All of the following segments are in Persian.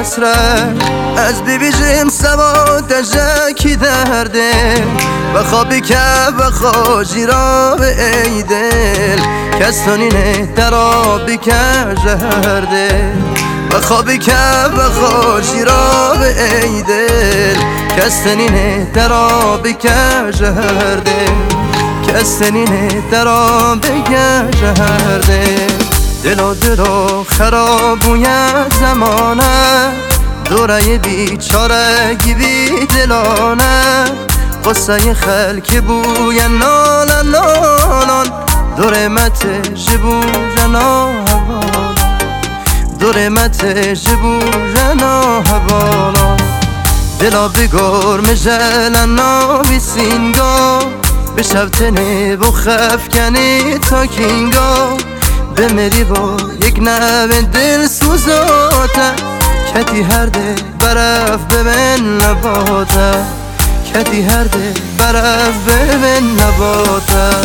حسرت از بیبیجیم سواد جکی درده و خوابی که و خوشی را به ای دل کستانینه در آبی که جهرده و خوابی که و خوشی را به ای دل کستانینه در آبی که جهرده کستانینه در آبی که جهرده دلو خرابوی زمانه دوره بیچارگی بی دلانه قصه خلک بوی نالان نالان دورمت جبو جنا هوالان دورمت جبو جنا هوالان دلا بگور مجلن ناوی سینگا بشبتنی بو خفکنی تا کینگا بمیری با یک نوه دل سوزاته کتی هر ده برف ببین نباته کتی هر ده برف ببین نباته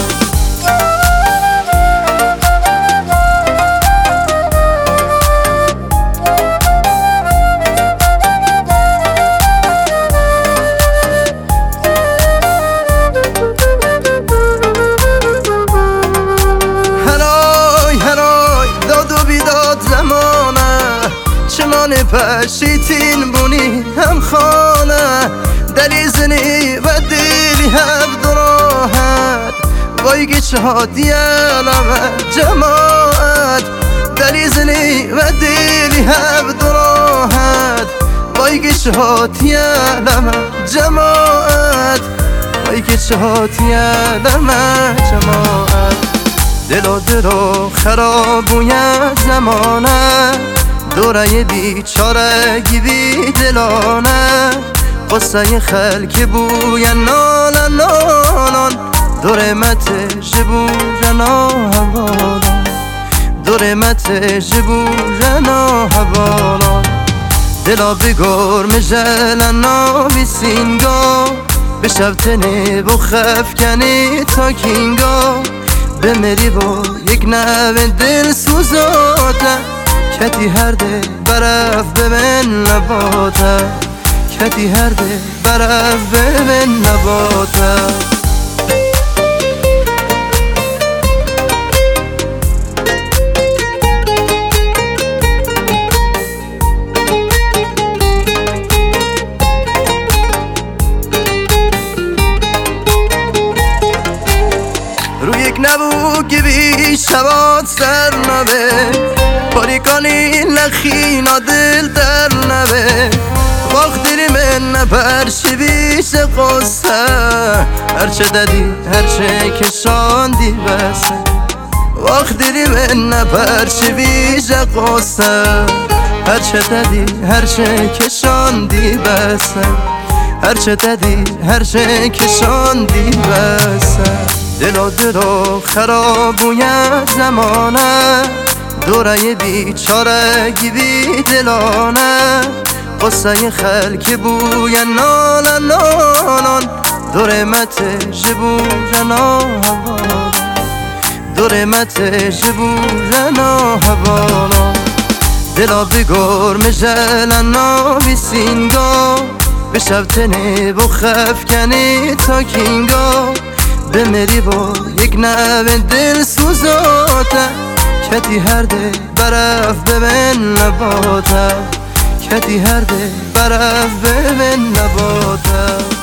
چمان پشیتین بونی هم خانه دلیزنی و دیلی هم دراحت وای گیچه ها دیالم جماعت دلیزنی و دیلی هم دراحت وای گیچه ها دیالم جماعت وای گیچه ها دیالم جماعت دلو خرابوی زمانه دوره بیچارگی بی دلانه قصه خلک بوی نالان نالان دورمت جبو جنا هوالان دورمت جبو جنا هوالان دلا بگور مجلن ناوی سینگا بشبتنی بو خفکنی تا کینگا بمیری با یک نوه دل سوزاته کتی هر ده برف ببین نباته کتی هر ده برف ببین نباته روی یک نبو گیبی شبات سر نبه باریکانی نخینا دل در نبه وقت دیری من نپرشی بیش قصه هرچه دادی هرچه کشاندی بسه وقت دیری من نپرشی بیش قصه هرچه دادی هرچه کشاندی بسه هرچه دادی هرچه کشاندی بسه دلو خرابوی زمانه دوره بیچارگی بی دلانه قصه خلک بوی نالان نالان دورمت جبو جنا هوالان دورمت جبو جنا هوالان دلا بگور مجلن ناوی سینگا بشبتنی بو خفکنی تا کینگا بمیری با یک نوه دل سوزاته کتی هر ده برف ببین نباته کتی هر ده برف ببین نباته